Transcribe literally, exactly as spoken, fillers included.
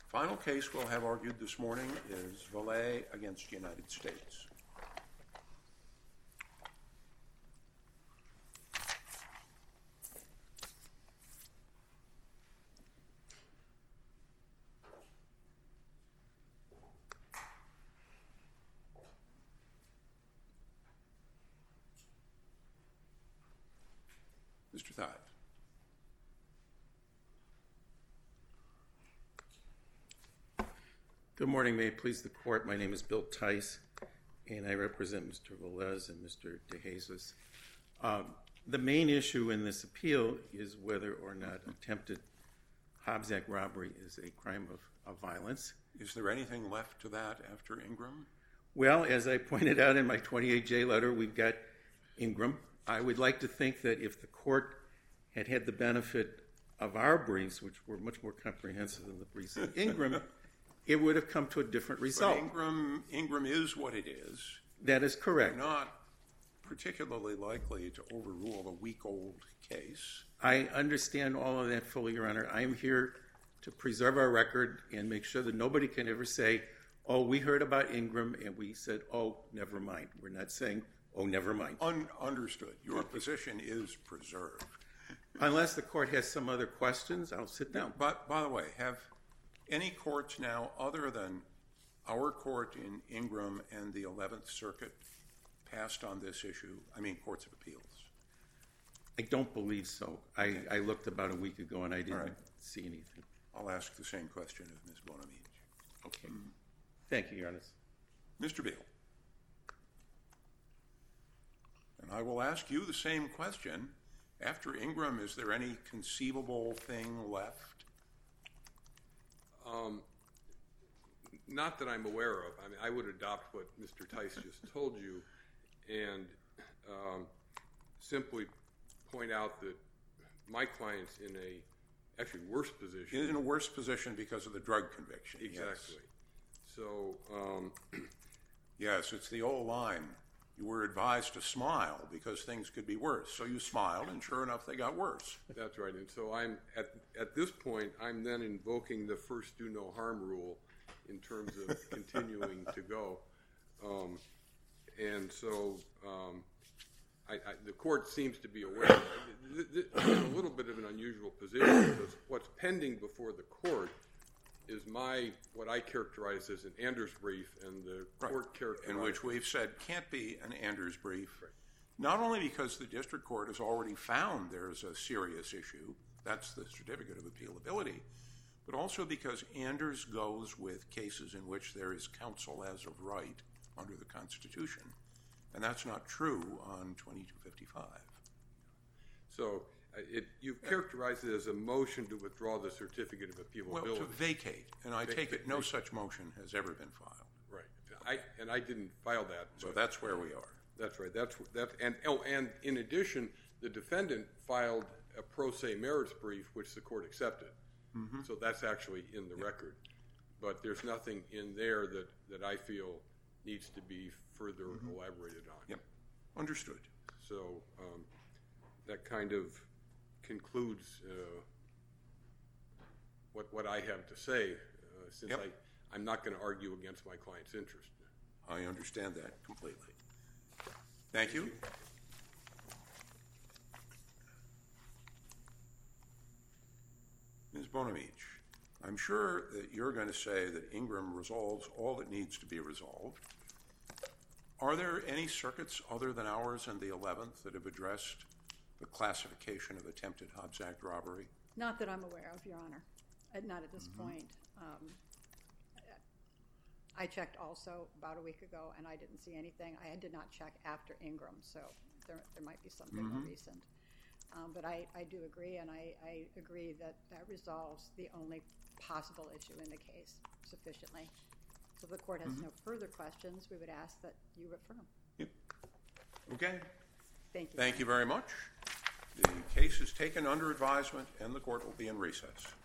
Final case we'll have argued this morning is Vallee against United States. Mister Thies. Good morning. May it please the court. My name is Bill Tice, and I represent Mister Velez and Mister DeJesus. Um, the main issue in this appeal is whether or not attempted Hobbs Act robbery is a crime of, of violence. Is there anything left to that after Ingram? Well, as I pointed out in my twenty-eight J letter, we've got Ingram. I would like to think that if the court had had the benefit of our briefs, which were much more comprehensive than the briefs of Ingram, it would have come to a different result. But Ingram, Ingram is what it is. That is correct. You're not particularly likely to overrule a week-old case. I understand all of that fully, Your Honor. I am here to preserve our record and make sure that nobody can ever say, oh, we heard about Ingram and we said, oh, never mind. We're not saying, oh, never mind. Un- understood. Your position is preserved. Unless the court has some other questions, I'll sit down. But, by the way, have any courts now, other than our court in Ingram and the eleventh Circuit, passed on this issue? I mean, courts of appeals. I don't believe so. I, I looked about a week ago and I didn't right. see anything. I'll ask the same question of Miz Bonamich. Okay. Mm. Thank you, Your Honor. Mister Beal. And I will ask you the same question. After Ingram, is there any conceivable thing left? Um, not that I'm aware of. I mean, I would adopt what Mister Tice just told you and um, simply point out that my client's in a actually worse position. In a worse position because of the drug conviction. Exactly. Yes. So, um, yes, it's the old line. You were advised to smile because things could be worse. So you smiled, and sure enough, they got worse. That's right. And so I'm at at this point, I'm then invoking the first do no harm rule in terms of continuing to go. Um, and so um, I, I, the court seems to be aware. This is a little bit of an unusual position because what's pending before the court is my, what I characterize as an Anders brief, and the right. court characterizes. In which we've said can't be an Anders brief, right. Not only because the district court has already found there's a serious issue, that's the certificate of appealability, but also because Anders goes with cases in which there is counsel as of right under the Constitution, and that's not true on twenty-two fifty-five. So It, you've characterized it as a motion to withdraw the certificate of appealability. Well, to vacate, and I Va- take it va- no such motion has ever been filed. Right. I and I didn't file that. So that's where we are. That's right. That's that. And oh, and in addition, the defendant filed a pro se merits brief, which the court accepted. Mm-hmm. So that's actually in the yep. record. But there's nothing in there that, that I feel needs to be further mm-hmm. elaborated on. Yep. Understood. So um, that kind of concludes uh, what what I have to say, uh, since yep. I, I'm not going to argue against my client's interest. I understand that completely. Thank you. Miz Bonamich, I'm sure that you're going to say that Ingram resolves all that needs to be resolved. Are there any circuits other than ours and the eleventh that have addressed the classification of attempted Hobbs Act robbery? Not that I'm aware of, Your Honor. Uh, not at this mm-hmm. point. Um, I checked also about a week ago, and I didn't see anything. I did not check after Ingram, so there, there might be something mm-hmm. more recent. Um, but I, I do agree, and I, I agree that that resolves the only possible issue in the case sufficiently. So if the court has mm-hmm. no further questions, we would ask that you affirm. Yep. Okay. Thank you. Thank you very much. The case is taken under advisement, and the court will be in recess.